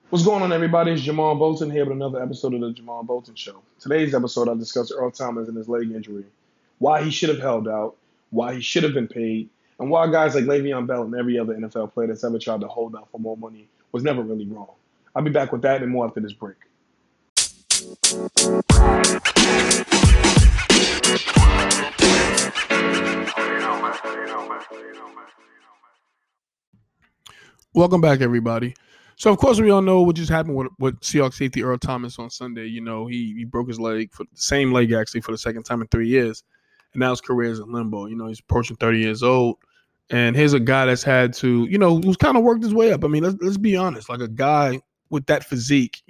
What's going on, everybody? It's Jamal Bolton here with another episode of the Jamal Bolton Show. Today's episode, I discuss Earl Thomas and his leg injury, why he should have held out, why he should have been paid, and why guys like Le'Veon Bell and every other NFL player that's ever tried to hold out for more money was never really wrong. I'll be back with that and more after this break. Welcome back, everybody. So, of course, we all know what just happened with Seahawks safety Earl Thomas on Sunday. You know, he broke his leg, for the same leg actually, for the second time in 3 years. And now his career is in limbo. You know, he's approaching 30 years old. And here's a guy that's had to, who's kind of worked his way up. I mean, let's be honest. Like a guy with that physique,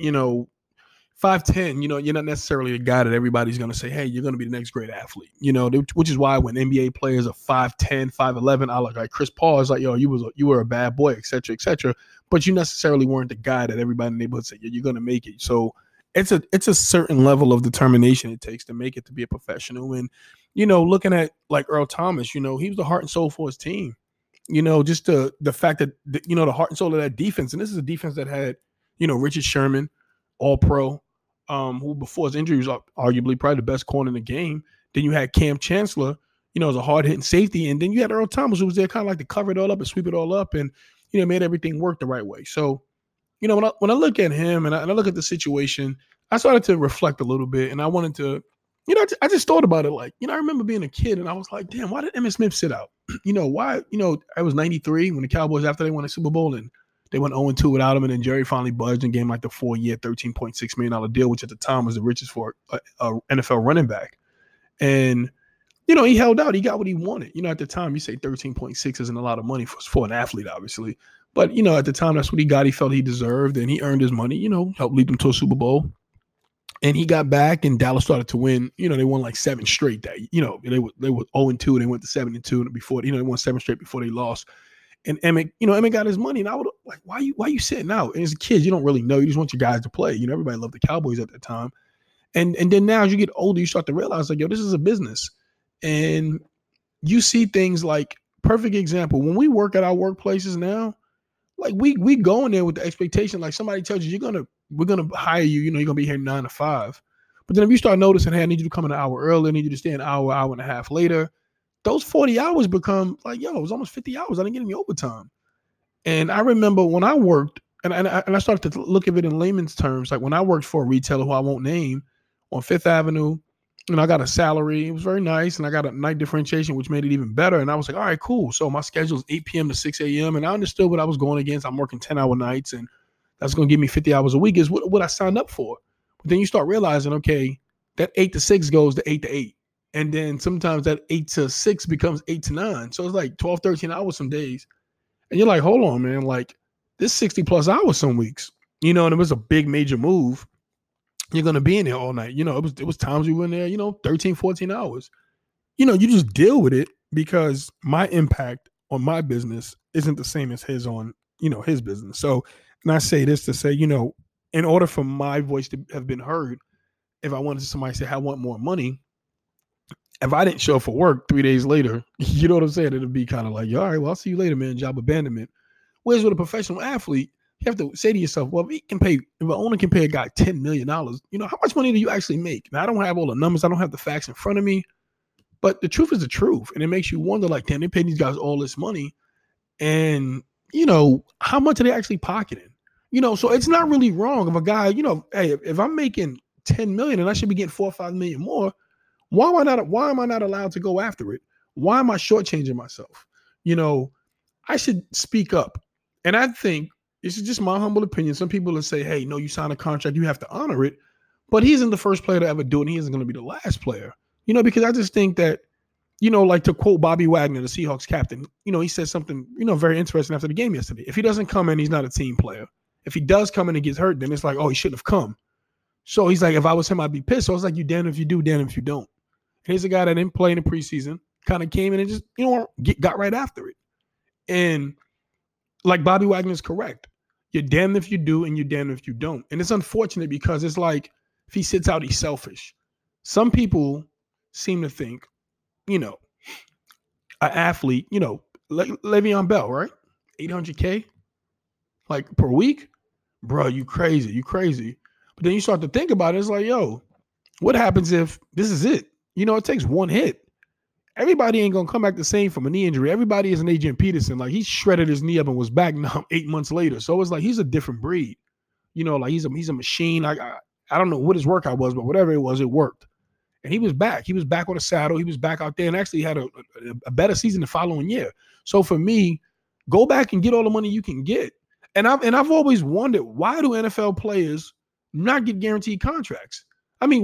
5'10", you're not necessarily a guy that everybody's going to say, hey, you're going to be the next great athlete, which is why when NBA players are 5'10", 5'11", I like Chris Paul is like, yo, you were a bad boy, et cetera, et cetera. But you necessarily weren't the guy that everybody in the neighborhood said, yeah, you're going to make it. So it's a certain level of determination it takes to make it to be a professional. And, looking at like Earl Thomas, he was the heart and soul for his team. Just the fact that, the heart and soul of that defense. And this is a defense that had, Richard Sherman, all pro, who before his injury was arguably probably the best corner in the game. Then you had Cam Chancellor, as a hard-hitting safety. And then you had Earl Thomas, who was there kind of like to cover it all up and sweep it all up and, made everything work the right way. So, when I look at him and I look at the situation, I started to reflect a little bit. And I wanted to, I just thought about it like, I remember being a kid and I was like, damn, why did Emmitt Smith sit out? Why, I was 93 when the Cowboys, after they won the Super Bowl, and they went 0-2 without him, and then Jerry finally budged and gave him like the 4-year, $13.6 million deal, which at the time was the richest for a NFL running back. And, he held out. He got what he wanted. At the time, you say 13.6 isn't a lot of money for an athlete, obviously. But, at the time, that's what he got. He felt he deserved, and he earned his money, helped lead them to a Super Bowl. And he got back, and Dallas started to win. They won like 7 straight. That they were 0-2, they went to 7-2 before. They won 7 straight before they lost. And Emmitt got his money, and I would like, why you sitting out? And as a kid, you don't really know. You just want your guys to play. Everybody loved the Cowboys at that time. And then now as you get older, you start to realize like, yo, this is a business. And you see things like, perfect example, when we work at our workplaces now, like we go in there with the expectation, like somebody tells you we're gonna hire you, you're gonna be here 9 to 5. But then if you start noticing, hey, I need you to come in an hour early, I need you to stay an hour and a half later, those 40 hours become like, yo, it was almost 50 hours. I didn't get any overtime. And I remember when I worked, and I started to look at it in layman's terms, like when I worked for a retailer who I won't name on Fifth Avenue, and I got a salary. It was very nice, and I got a night differentiation, which made it even better. And I was like, all right, cool. So my schedule is 8 p.m. to 6 a.m., and I understood what I was going against. I'm working 10-hour nights, and that's going to give me 50 hours a week is what I signed up for. But then you start realizing, okay, that 8 to 6 goes to 8 to 8. And then sometimes that 8 to 6 becomes 8 to 9. So it's like 12, 13 hours some days. And you're like, hold on, man. Like, this 60 plus hours some weeks, and it was a big major move. You're going to be in there all night. It was times we were in there, 13, 14 hours. You just deal with it because my impact on my business isn't the same as his on, his business. So, and I say this to say, in order for my voice to have been heard, if I wanted somebody to say, I want more money, if I didn't show up for work 3 days later, you know what I'm saying? It'd be kind of like, all right, well, I'll see you later, man. Job abandonment. Whereas with a professional athlete, you have to say to yourself, well, if an owner can pay a guy $10 million, how much money do you actually make? Now, I don't have all the numbers. I don't have the facts in front of me, but the truth is the truth. And it makes you wonder, like, damn, they pay these guys all this money. And, how much are they actually pocketing? So it's not really wrong if a guy, hey, if I'm making 10 million and I should be getting 4 or 5 million more, why am I not allowed to go after it? Why am I shortchanging myself? I should speak up. And I think this is just my humble opinion. Some people will say, hey, no, you sign a contract, you have to honor it. But he isn't the first player to ever do it, and he isn't going to be the last player. Because I just think that, like to quote Bobby Wagner, the Seahawks captain, he said something, very interesting after the game yesterday. If he doesn't come in, he's not a team player. If he does come in and gets hurt, then it's like, oh, he shouldn't have come. So he's like, if I was him, I'd be pissed. So I was like, you damn if you do, damn if you don't. Here's a guy that didn't play in the preseason, kind of came in and just, got right after it. And like Bobby Wagner is correct. You're damned if you do and you're damned if you don't. And it's unfortunate because it's like if he sits out, he's selfish. Some people seem to think, an athlete, like Le'Veon Bell, right? $800K like per week. bro, you crazy. You crazy. But then you start to think about it. It's like, yo, what happens if this is it? You know, it takes one hit. Everybody ain't gonna come back the same from a knee injury. Everybody is an Adrian Peterson. Like he shredded his knee up and was back now 8 months later. So it's like he's a different breed. You know, like he's a machine. I don't know what his workout was, but whatever it was, it worked. And he was back. He was back on the saddle. He was back out there and actually had a better season the following year. So for me, go back and get all the money you can get. And I've always wondered, why do NFL players not get guaranteed contracts? I mean,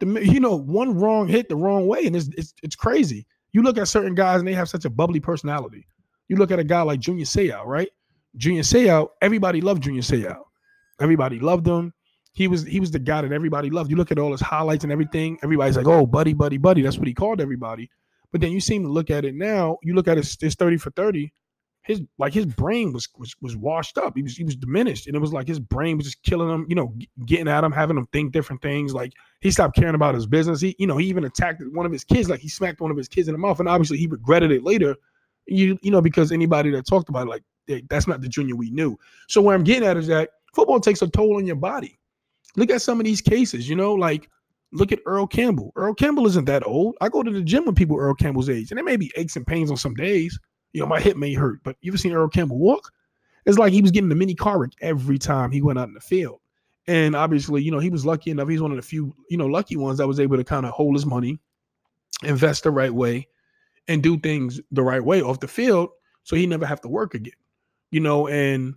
one wrong hit the wrong way, and it's crazy. You look at certain guys and they have such a bubbly personality. You look at a guy like Junior Seau, right? Junior Seau, everybody loved Junior Seau. Everybody loved him. He was the guy that everybody loved. You look at all his highlights and everything. Everybody's like, oh, buddy, buddy, buddy. That's what he called everybody. But then you seem to look at it now. You look at his 30 for 30. His brain was washed up. He was diminished, and it was like his brain was just killing him. You know, getting at him, having him think different things. Like he stopped caring about his business. He even attacked one of his kids. Like he smacked one of his kids in the mouth, and obviously he regretted it later. You know, because anybody that talked about it, like that's not the Junior we knew. So what I'm getting at is that football takes a toll on your body. Look at some of these cases. You know, like look at Earl Campbell. Earl Campbell isn't that old. I go to the gym with people Earl Campbell's age, and there may be aches and pains on some days. You know, my hip may hurt, but you ever seen Earl Campbell walk? It's like he was getting a mini car wreck every time he went out in the field. And obviously, you know, he was lucky enough. He's one of the few, you know, lucky ones that was able to kind of hold his money, invest the right way, and do things the right way off the field so he never have to work again. You know, and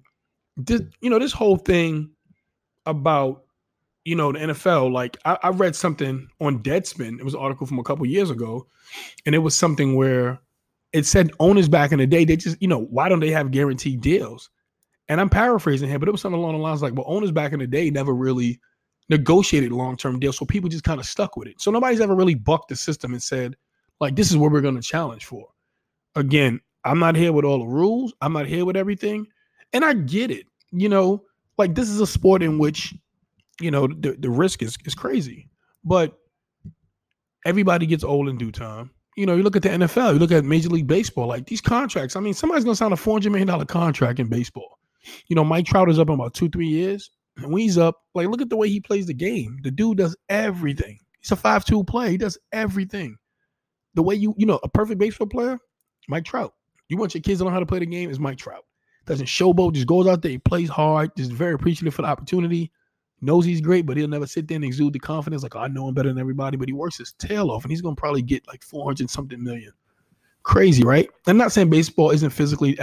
this whole thing about, you know, the NFL, like I read something on Deadspin. It was an article from a couple years ago, and it was something where it said owners back in the day, they just, you know, why don't they have guaranteed deals? And I'm paraphrasing here, but it was something along the lines like, well, owners back in the day never really negotiated long-term deals. So people just kind of stuck with it. So nobody's ever really bucked the system and said, like, this is what we're going to challenge for. Again, I'm not here with all the rules. I'm not here with everything. And I get it. You know, like this is a sport in which, you know, the risk is crazy. But everybody gets old in due time. You know, you look at the NFL, you look at Major League Baseball, like these contracts. I mean, somebody's going to sign a $400 million contract in baseball. You know, Mike Trout is up in about 2-3 years. And when he's up, like, look at the way he plays the game. The dude does everything. He's a 5-tool player. He does everything. The way you know, a perfect baseball player, Mike Trout. You want your kids to learn how to play the game, is Mike Trout. Doesn't showboat, just goes out there, he plays hard, just very appreciative for the opportunity. Knows he's great, but he'll never sit there and exude the confidence like, oh, I know him better than everybody, but he works his tail off, and he's going to probably get like 400-something million. Crazy, right? I'm not saying baseball isn't a physically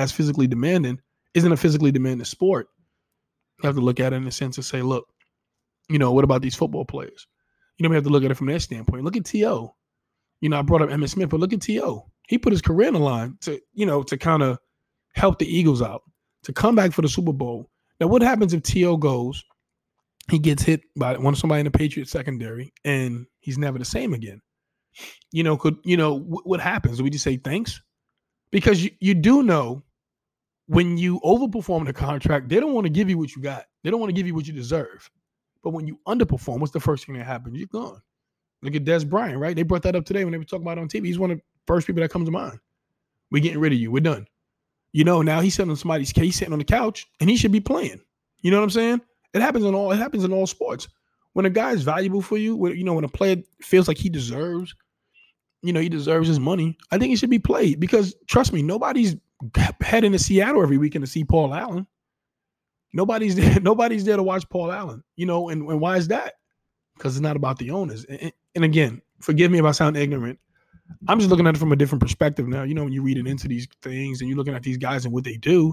demanding sport. You have to look at it in a sense and say, look, you know, what about these football players? You know, we have to look at it from their standpoint. Look at T.O. You know, I brought up Emmitt Smith, but look at T.O. He put his career on the line to, you know, to kind of help the Eagles out, to come back for the Super Bowl. Now, what happens if T.O. goes, he gets hit by somebody in the Patriots secondary, and he's never the same again? You know, what happens? Do we just say thanks? Because you do know when you overperform the contract, they don't want to give you what you got. They don't want to give you what you deserve. But when you underperform, what's the first thing that happens? You're gone. Look at Des Bryant, right? They brought that up today when they were talking about it on TV. He's one of the first people that comes to mind. We're getting rid of you. We're done. You know, now he's sitting on somebody's case, sitting on the couch, and he should be playing. You know what I'm saying? It happens in all sports. When a guy is valuable for you, when a player feels like he deserves his money, I think he should be played. Because trust me, nobody's heading to Seattle every weekend to see Paul Allen. Nobody's there to watch Paul Allen. You know, and why is that? Because it's not about the owners. And again, forgive me if I sound ignorant. I'm just looking at it from a different perspective now. You know, when you're reading into these things and you're looking at these guys and what they do,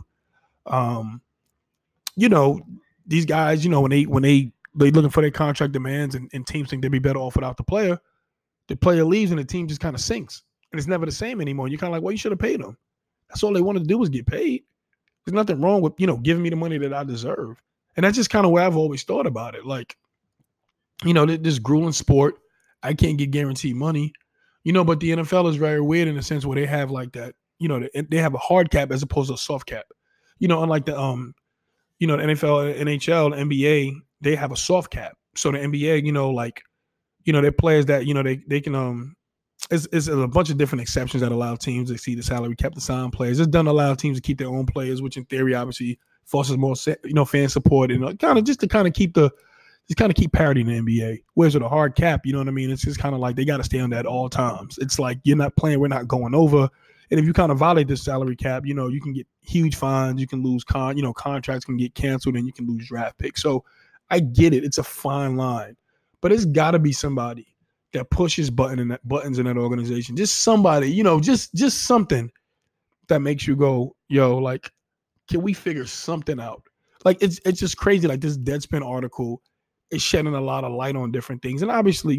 you know, these guys, you know, when they looking for their contract demands and teams think they'd be better off without the player leaves and the team just kind of sinks. And it's never the same anymore. You're kind of like, well, you should have paid them. That's all they wanted to do was get paid. There's nothing wrong with, you know, giving me the money that I deserve. And that's just kind of where I've always thought about it. Like, you know, this grueling sport, I can't get guaranteed money, you know, but the NFL is very weird in the sense where they have like that, you know, they have a hard cap as opposed to a soft cap, you know, unlike the, you know, the NFL, NHL, the NBA, they have a soft cap. So the NBA, you know, like, you know, they're players that, you know, they can, it's a bunch of different exceptions that allow teams to exceed the salary cap to sign players. It doesn't allow teams to keep their own players, which in theory, obviously fosters more, fan support, and kind of just to kind of keep parity in the NBA. Whereas with a hard cap, you know what I mean? It's just kind of like they got to stay on that at all times. It's like you're not playing, we're not going over. And if you kind of violate this salary cap, you can get huge fines, you can lose contracts can get canceled, and you can lose draft picks. So I get it. It's a fine line. But it's got to be somebody that pushes buttons in that organization. Just somebody, just something that makes you go, yo, like, can we figure something out? Like, it's just crazy. Like, this Deadspin article is shedding a lot of light on different things. And obviously,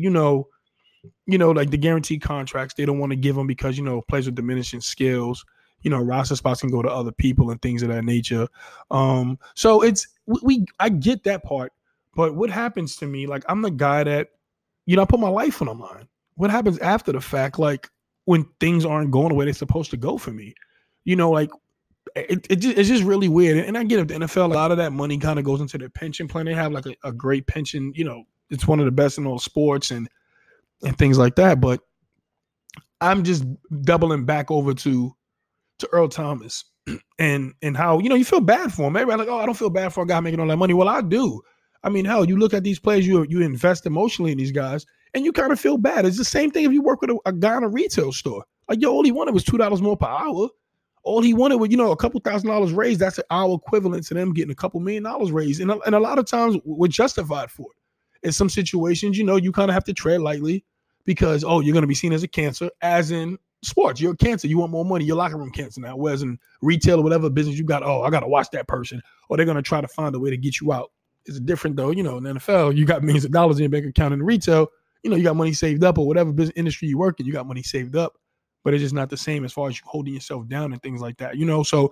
like the guaranteed contracts, they don't want to give them because, players with diminishing skills, roster spots can go to other people and things of that nature. So I get that part. But what happens to me, like, I'm the guy that, I put my life on the line. What happens after the fact, like, when things aren't going the way they're supposed to go for me? Like, it's just really weird. And I get it. The NFL, a lot of that money kind of goes into their pension plan. They have, like, a great pension. It's one of the best in all sports and things like that. But I'm just doubling back over to Earl Thomas and how, you feel bad for him. Everybody's like, oh, I don't feel bad for a guy making all that money. Well, I do. I mean, hell, you look at these players, you invest emotionally in these guys, and you kind of feel bad. It's the same thing if you work with a guy in a retail store. Like, all he wanted was $2 more per hour. All he wanted was, a couple $1,000s raised. That's an hour equivalent to them getting a couple $1 million raised. And a lot of times we're justified for it. In some situations, you kind of have to tread lightly because, you're going to be seen as a cancer, as in sports. You're a cancer. You want more money. You're locker room cancer now. Whereas in retail or whatever business you got, I got to watch that person, or they're going to try to find a way to get you out. It's different though, in the NFL, you got millions of dollars in your bank account. In retail, you got money saved up, or whatever business industry you work in, you got money saved up, but it's just not the same as far as you holding yourself down and things like that, So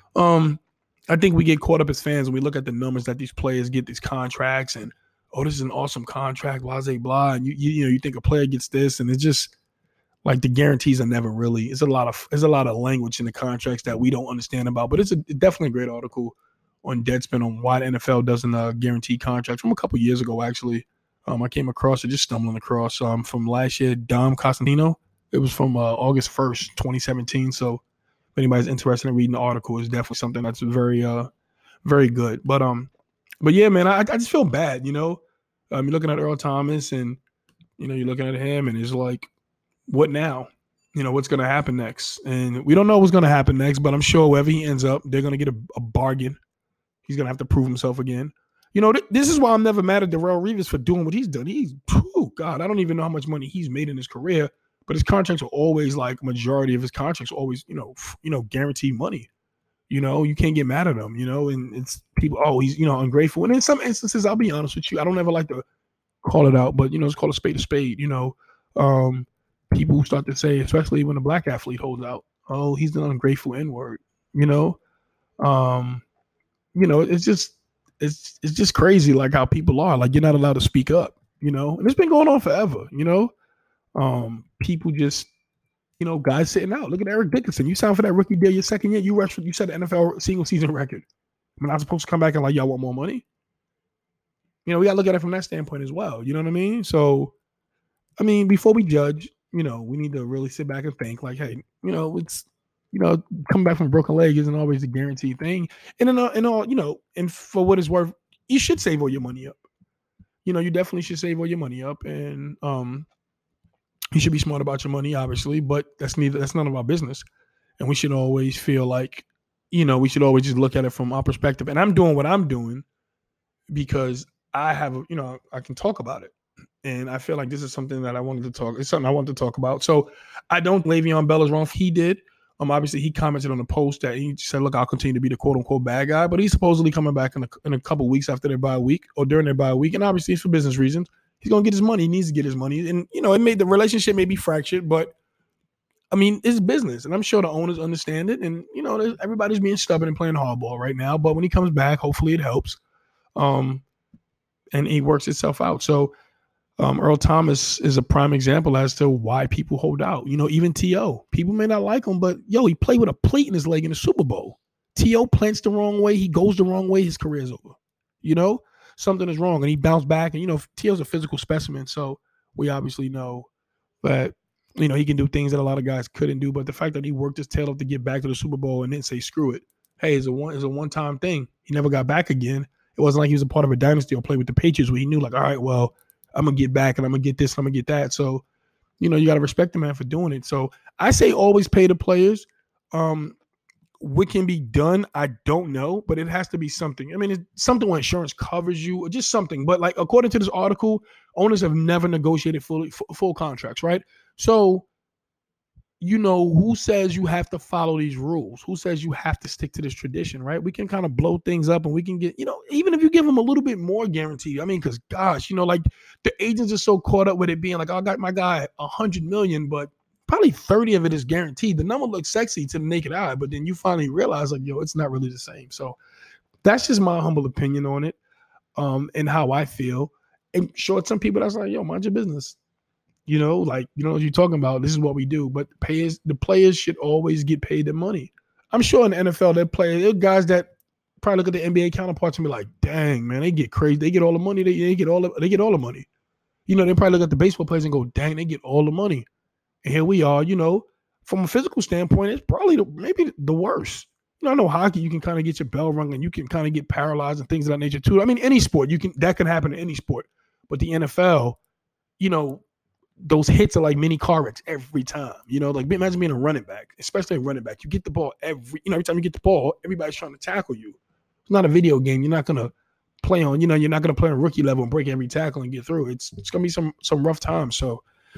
I think we get caught up as fans when we look at the numbers that these players get, these contracts, and this is an awesome contract, blah, blah, blah. And you think a player gets this, and it's just like the guarantees are never really. There's a lot of language in the contracts that we don't understand about, but it's definitely a great article on Deadspin on why the NFL doesn't guarantee contracts from a couple years ago, actually. I came across it, just stumbling across from last year, Dom Costantino. It was from August 1st, 2017. So if anybody's interested in reading the article, it's definitely something that's very, very good. But yeah, man, I just feel bad, you're looking at Earl Thomas and, you're looking at him and it's like, what now? What's going to happen next? And we don't know what's going to happen next, but I'm sure wherever he ends up, they're going to get a bargain. He's going to have to prove himself again. This is why I'm never mad at Darrelle Revis for doing what he's done. God, I don't even know how much money he's made in his career, but his contracts are always, like, majority of his contracts are always, guaranteed money. You can't get mad at him, and it's people, he's, ungrateful. And in some instances, I'll be honest with you, I don't ever like to call it out, but, it's called a spade, people who start to say, especially when a black athlete holds out, he's an ungrateful N-word, it's just crazy, like, how people are. Like, you're not allowed to speak up, and it's been going on forever, people just, guys sitting out. Look at Eric Dickerson. You signed for that rookie deal your second year. You set the NFL single season record. I'm not supposed to come back and like, y'all want more money? We got to look at it from that standpoint as well. You know what I mean? So, I mean, before we judge, we need to really sit back and think, like, hey, it's, coming back from a broken leg isn't always a guaranteed thing. And and for what it's worth, you should save all your money up. You definitely should save all your money up, and you should be smart about your money, obviously, but that's none of our business. And we should always feel like, we should always just look at it from our perspective. And I'm doing what I'm doing because I have, I can talk about it. And I feel like this is something that it's something I wanted to talk about. So I don't think Le'Veon Bell is wrong. He did. Obviously, he commented on the post that he said, look, I'll continue to be the quote-unquote bad guy. But he's supposedly coming back in a couple weeks after their bye week or during their bye week. And obviously, it's for business reasons. He's going to get his money. He needs to get his money. And, it made the relationship may be fractured. But, I mean, it's business. And I'm sure the owners understand it. And, everybody's being stubborn and playing hardball right now. But when he comes back, hopefully it helps. And he works itself out. So, Earl Thomas is a prime example as to why people hold out. Even T.O. People may not like him, but, he played with a plate in his leg in the Super Bowl. T.O. plants the wrong way. He goes the wrong way. His career's over. Something is wrong. And he bounced back. And, T.O.'s a physical specimen. So we obviously know that, he can do things that a lot of guys couldn't do. But the fact that he worked his tail off to get back to the Super Bowl and then say, screw it. hey, it's a one-time thing. He never got back again. It wasn't like he was a part of a dynasty or played with the Patriots where he knew like, all right, well, I'm gonna get back and I'm gonna get this, and I'm gonna get that. So, you got to respect the man for doing it. So I say always pay the players. What can be done, I don't know, but it has to be something. I mean, it's something where insurance covers you or just something. But like according to this article, owners have never negotiated full contracts, right? So who says you have to follow these rules? Who says you have to stick to this tradition, right? We can kind of blow things up and we can get, even if you give them a little bit more guaranteed. I mean, because gosh, like the agents are so caught up with it being like, I got my guy 100 million, but probably 30 of it is guaranteed. The number looks sexy to the naked eye, but then you finally realize like, it's not really the same. So that's just my humble opinion on it, and how I feel. And sure, some people that's like, mind your business. What you're talking about. This is what we do. But the players should always get paid their money. I'm sure in the NFL, there are guys that probably look at the NBA counterparts and be like, dang, man, they get crazy. They get all the money. They get all the money. They probably look at the baseball players and go, dang, they get all the money. And here we are, from a physical standpoint, it's probably maybe the worst. I know hockey, you can kind of get your bell rung and you can kind of get paralyzed and things of that nature too. I mean, any sport, that can happen in any sport. But the NFL, those hits are like mini car wrecks every time. Like imagine being a running back, especially a running back. You get the ball every time you get the ball, everybody's trying to tackle you. It's not a video game. You're not gonna play on, you're not gonna play on rookie level and break every tackle and get through. It's gonna be some rough times. So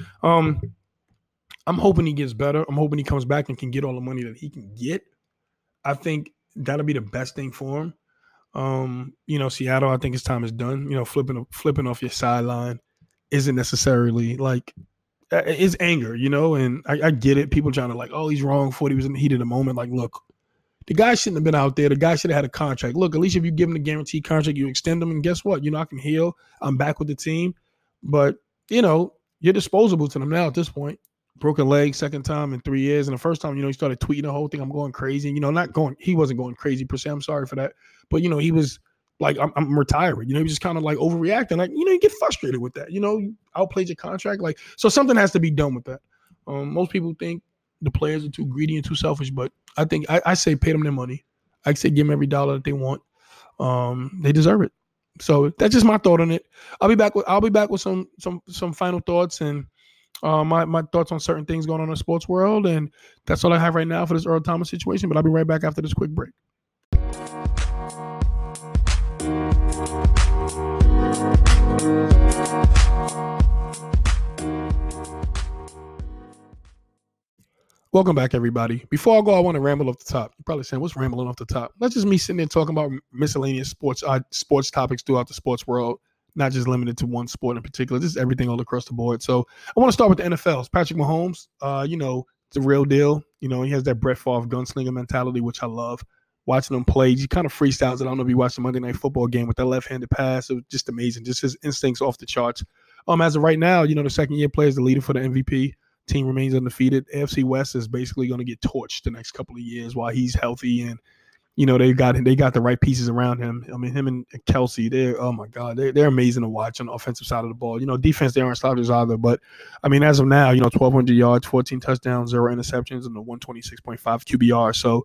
I'm hoping he gets better. I'm hoping he comes back and can get all the money that he can get. I think that'll be the best thing for him. Seattle, I think his time is done. Flipping off your sideline isn't necessarily like it's anger, and I get it. People trying to like, oh, he's wrong for he was in the heat of the moment. Like, look, the guy shouldn't have been out there. The guy should have had a contract. Look, at least if you give him a guaranteed contract, you extend him, and guess what? I can heal. I'm back with the team. But, you're disposable to them now at this point. Broken leg, second time in 3 years. And the first time, he started tweeting the whole thing. I'm going crazy. He wasn't going crazy per se. I'm sorry for that. But, he was like, I'm retiring. He was just kind of like overreacting. Like, you get frustrated with that. Outplayed your contract. Like, so something has to be done with that. Most people think the players are too greedy and too selfish, but I think I say pay them their money. I say give them every dollar that they want. They deserve it. So that's just my thought on it. I'll be back with some final thoughts and my thoughts on certain things going on in the sports world. And that's all I have right now for this Earl Thomas situation. But I'll be right back after this quick break. Welcome back, everybody. Before I go, I want to ramble off the top. You're probably saying, what's rambling off the top? That's just me sitting there talking about miscellaneous sports topics throughout the sports world, not just limited to one sport in particular. This is everything all across the board. So I want to start with the NFL. It's Patrick Mahomes. It's the real deal. He has that Brett Favre gunslinger mentality, which I love. Watching him play, he kind of freestyles it. I don't know if you watched the Monday Night Football game with that left-handed pass. It was just amazing. Just his instincts off the charts. As of right now, the second-year player is the leader for the MVP. Team remains undefeated. AFC West is basically going to get torched the next couple of years while he's healthy, and they got the right pieces around him. I mean, him and Kelsey, they're amazing to watch on the offensive side of the ball. Defense, they aren't slouches either, but I mean, as of now, 1,200 yards, 14 touchdowns, 0 interceptions, and a 126.5 QBR. So,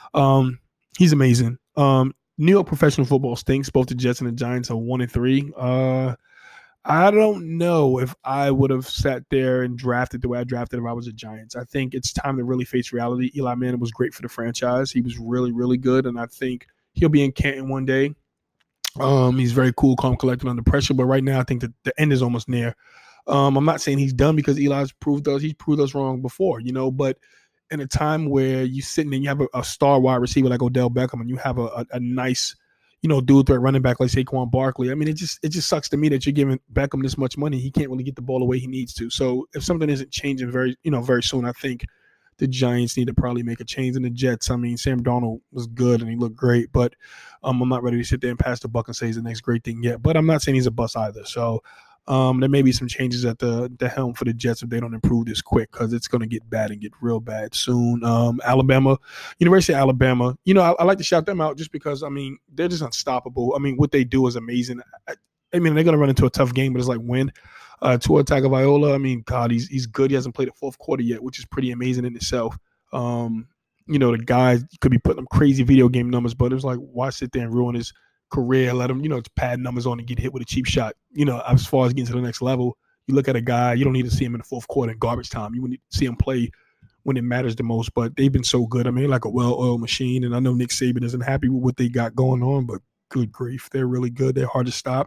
he's amazing. New York professional football stinks. Both the Jets and the Giants are 1-3. I don't know if I would have sat there and drafted the way I drafted if I was a Giants. I think it's time to really face reality. Eli Manning was great for the franchise. He was really, really good, and I think he'll be in Canton one day. He's very cool, calm, collected under pressure, but right now I think that the end is almost near. I'm not saying he's done because he's proved us wrong before, but in a time where you sitting and you have a star wide receiver like Odell Beckham and you have a nice dual threat running back like Saquon Barkley. I mean, it just sucks to me that you're giving Beckham this much money. He can't really get the ball the way he needs to. So if something isn't changing very soon, I think the Giants need to probably make a change. In the Jets, I mean, Sam Darnold was good and he looked great, but I'm not ready to sit there and pass the buck and say he's the next great thing yet. But I'm not saying he's a bust either. So there may be some changes at the helm for the Jets if they don't improve this quick, because it's going to get bad and get real bad soon. University of Alabama, I like to shout them out just because, I mean, they're just unstoppable. I mean, what they do is amazing. I mean, they're going to run into a tough game, but it's like win. Tua Tagovailoa, I mean, God, he's good. He hasn't played a fourth quarter yet, which is pretty amazing in itself. the guys could be putting up crazy video game numbers, but it was like, why sit there and ruin his career? Let him, it's pad numbers on and get hit with a cheap shot. As far as getting to the next level, you look at a guy, you don't need to see him in the fourth quarter in garbage time. You need to see him play when it matters the most. But they've been so good. I mean, like a well-oiled machine. And I know Nick Saban isn't happy with what they got going on, but good grief, they're really good. They're hard to stop.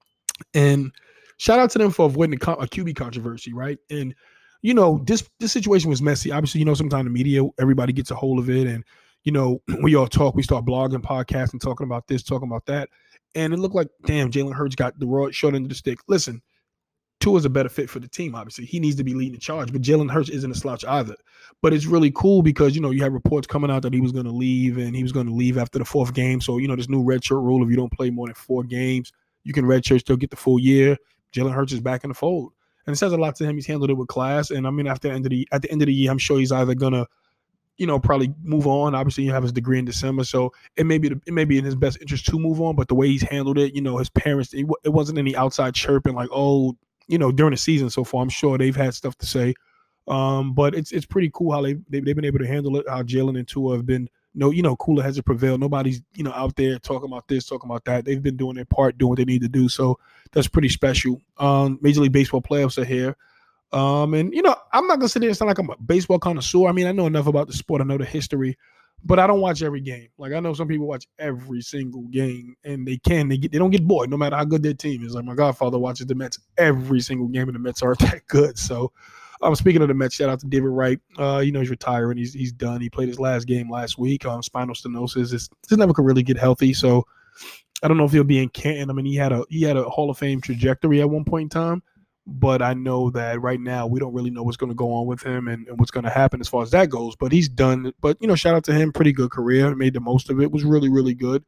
And shout out to them for avoiding a QB controversy, right? And this situation was messy. Obviously, sometimes the media, everybody gets a hold of it, and we all talk. We start blogging, podcasting, talking about this, talking about that, and it looked like, damn, Jalen Hurts got the short end of the stick. Listen, Tua's a better fit for the team. Obviously, he needs to be leading the charge, but Jalen Hurts isn't a slouch either. But it's really cool because you have reports coming out that he was going to leave, and he was going to leave after the fourth game. So this new redshirt rule: if you don't play more than 4 games, you can redshirt, still get the full year. Jalen Hurts is back in the fold. And it says a lot to him. He's handled it with class. And I mean, at the end of the year, I'm sure he's either gonna, probably move on. Obviously, you have his degree in December, so it may be in his best interest to move on. But the way he's handled it, his parents, it wasn't any outside chirping like, oh, during the season so far. I'm sure they've had stuff to say. But it's pretty cool how they've been able to handle it. How Jalen and Tua have been. Cooler heads have prevailed. Nobody's, out there talking about this, talking about that. They've been doing their part, doing what they need to do. So that's pretty special. Major League Baseball playoffs are here. And, I'm not going to sit there and sound like I'm a baseball connoisseur. I mean, I know enough about the sport. I know the history, but I don't watch every game. Like, I know some people watch every single game, and they don't get bored no matter how good their team is. Like, my godfather watches the Mets every single game, and the Mets aren't that good. So, speaking of the Mets, shout out to David Wright. He's retiring. He's done. He played his last game last week. Spinal stenosis. This never could really get healthy. So I don't know if he'll be in Canton. I mean, he had a Hall of Fame trajectory at one point in time, but I know that right now we don't really know what's going to go on with him and what's going to happen as far as that goes. But he's done. But shout out to him. Pretty good career. Made the most of it. Was really, really good.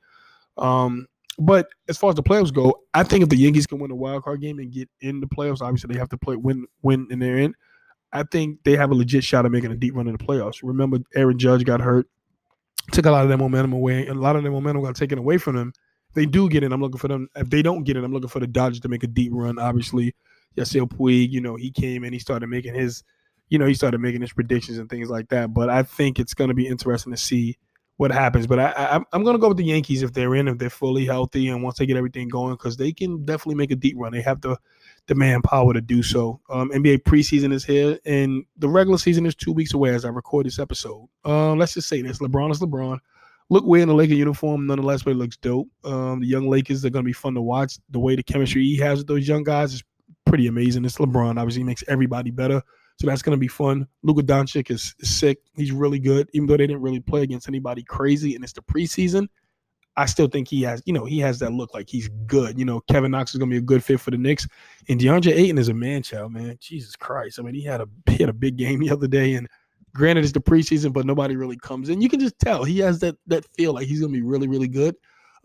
But as far as the playoffs go, I think if the Yankees can win a wild card game and get in the playoffs, obviously they have to win, and they're in. I think they have a legit shot at making a deep run in the playoffs. Remember, Aaron Judge got hurt, took a lot of their momentum away, and a lot of their momentum got taken away from them. If they do get in, I'm looking for them. If they don't get in, I'm looking for the Dodgers to make a deep run. Obviously, Yasiel Puig, he came in, he started making his predictions and things like that. But I think it's going to be interesting to see what happens. But I'm going to go with the Yankees if they're in, if they're fully healthy, and once they get everything going, because they can definitely make a deep run. They have the manpower to do so. NBA preseason is here, and the regular season is 2 weeks away as I record this episode. Let's just say this. LeBron is LeBron. Look weird in the Laker uniform, nonetheless, but it looks dope. The young Lakers are going to be fun to watch. The way the chemistry he has with those young guys is pretty amazing. It's LeBron. Obviously, he makes everybody better, so that's going to be fun. Luka Doncic is sick. He's really good, even though they didn't really play against anybody crazy, and it's the preseason. I still think he has that look like he's good. Kevin Knox is going to be a good fit for the Knicks. And DeAndre Ayton is a man-child, man. Jesus Christ. I mean, he had a big game the other day, and granted it's the preseason, but nobody really comes in. You can just tell he has that feel like he's going to be really, really good.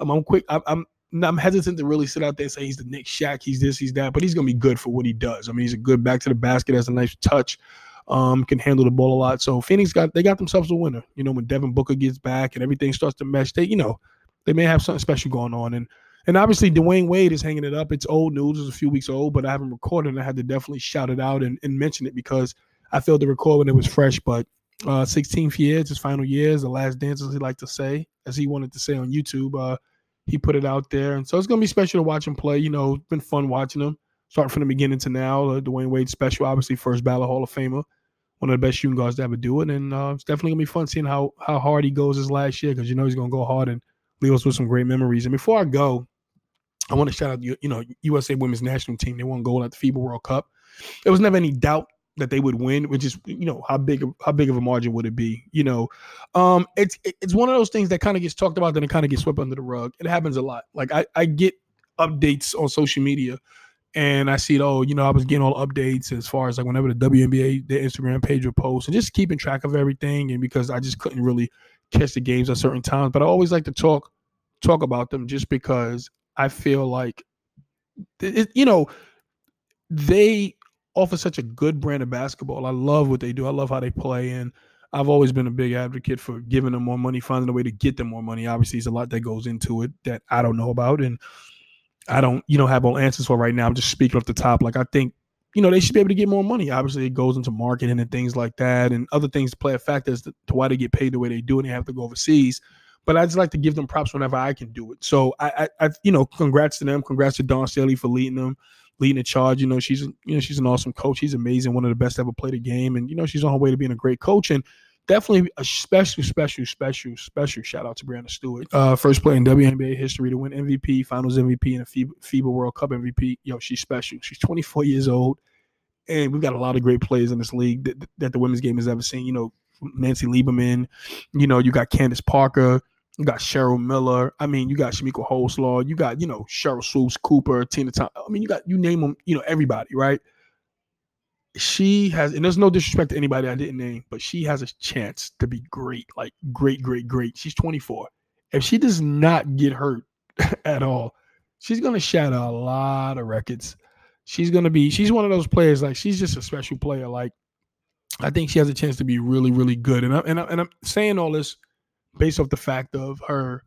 I'm hesitant to really sit out there and say he's the Knicks Shaq, he's this, he's that, but he's going to be good for what he does. I mean, he's a good back to the basket, has a nice touch, can handle the ball a lot. So Phoenix got themselves a winner. When Devin Booker gets back and everything starts to mesh, they may have something special going on. And obviously Dwayne Wade is hanging it up. It's old news. It's a few weeks old, but I haven't recorded and I had to definitely shout it out and mention it because I failed to record when it was fresh. But 16th year, it's his final year, the last dance, as he liked to say, as he wanted to say on YouTube. He put it out there. And so it's going to be special to watch him play. It's been fun watching him, starting from the beginning to now. Dwayne Wade special, obviously first ballot Hall of Famer, one of the best shooting guards to ever do it. And it's definitely going to be fun seeing how hard he goes this last year because he's going to go hard and leave us with some great memories. And before I go, I want to shout out, USA Women's National Team. They won gold at the FIBA World Cup. There was never any doubt that they would win, which is, how big of a margin would it be? It's one of those things that kind of gets talked about, then it kind of gets swept under the rug. It happens a lot. Like I get updates on social media and I see it, I was getting all updates as far as like whenever the WNBA, their Instagram page would post and just keeping track of everything. And because I just couldn't really catch the games at certain times, but I always like to talk about them just because I feel like, they offer such a good brand of basketball. I love what they do. I love how they play. And I've always been a big advocate for giving them more money, finding a way to get them more money. Obviously, there's a lot that goes into it that I don't know about. And I don't, have all answers for right now. I'm just speaking off the top. Like, I think, they should be able to get more money. Obviously, it goes into marketing and things like that, and other things play a factor as to why they get paid the way they do, and they have to go overseas. But I just like to give them props whenever I can do it. So congrats to them. Congrats to Dawn Staley for leading the charge. She's an awesome coach. She's amazing, one of the best to ever play the game, and she's on her way to being a great coach. And definitely a special shout out to Breanna Stewart. First player in WNBA history to win MVP, Finals MVP, and a FIBA World Cup MVP. She's special. She's 24 years old, and we've got a lot of great players in this league that the women's game has ever seen. Nancy Lieberman. You got Candace Parker. You got Cheryl Miller. I mean, you got Shamika Holslaw. You got, Cheryl Swoops, Cooper, Tina Thomas. I mean, you name them, everybody, right? She has, and there's no disrespect to anybody I didn't name, but she has a chance to be great, like great. She's 24. If she does not get hurt at all, she's going to shatter a lot of records. She's one of those players, like she's just a special player. Like I think she has a chance to be really, really good. And I'm saying all this based off the fact of her,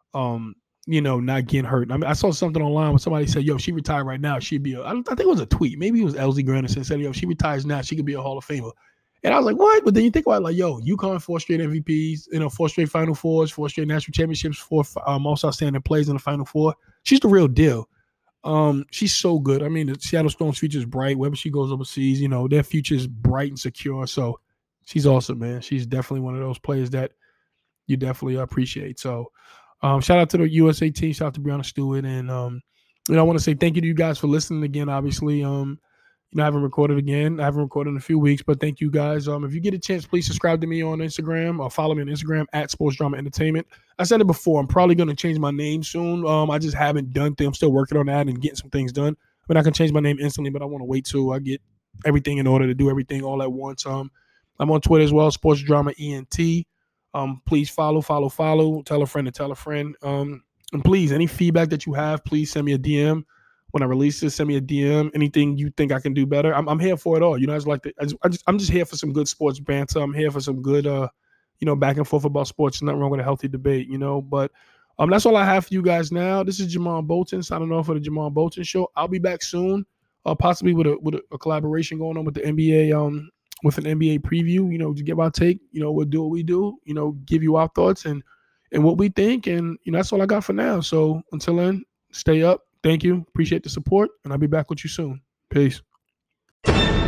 not getting hurt. I mean, I saw something online where somebody said, she retired right now. She'd be I think it was a tweet. Maybe it was LZ Granderson said, she retires now. She could be a Hall of Famer. And I was like, what? But then you think about it, like, UConn 4 straight MVPs, 4 straight Final Fours, 4 straight national championships, 4 most outstanding plays in the Final Four. She's the real deal. She's so good. I mean, the Seattle Storm's future is bright. Wherever she goes overseas, their future is bright and secure. So she's awesome, man. She's definitely one of those players that you definitely appreciate. So shout out to the USA team. Shout out to Breanna Stewart. And, I want to say thank you to you guys for listening again, obviously. I haven't recorded again. I haven't recorded in a few weeks, but thank you guys. If you get a chance, please subscribe to me on Instagram or follow me on Instagram at Sports Drama Entertainment. I said it before. I'm probably going to change my name soon. I just haven't done things. I'm still working on that and getting some things done. I mean, I can change my name instantly, but I want to wait till I get everything in order to do everything all at once. I'm on Twitter as well, Sports Drama ENT. Please follow. Tell a friend to tell a friend. And please, any feedback that you have, please send me a DM. When I release this, send me a DM. Anything you think I can do better, I'm here for it all. I'm just here for some good sports banter. I'm here for some good, back and forth about sports. Nothing wrong with a healthy debate, But that's all I have for you guys now. This is Jamal Bolton signing off for the Jamal Bolton Show. I'll be back soon, possibly with a collaboration going on with the NBA. With an NBA preview, to give our take. We'll do what we do. Give you our thoughts and what we think, and that's all I got for now. So until then, stay up. Thank you. Appreciate the support, and I'll be back with you soon. Peace.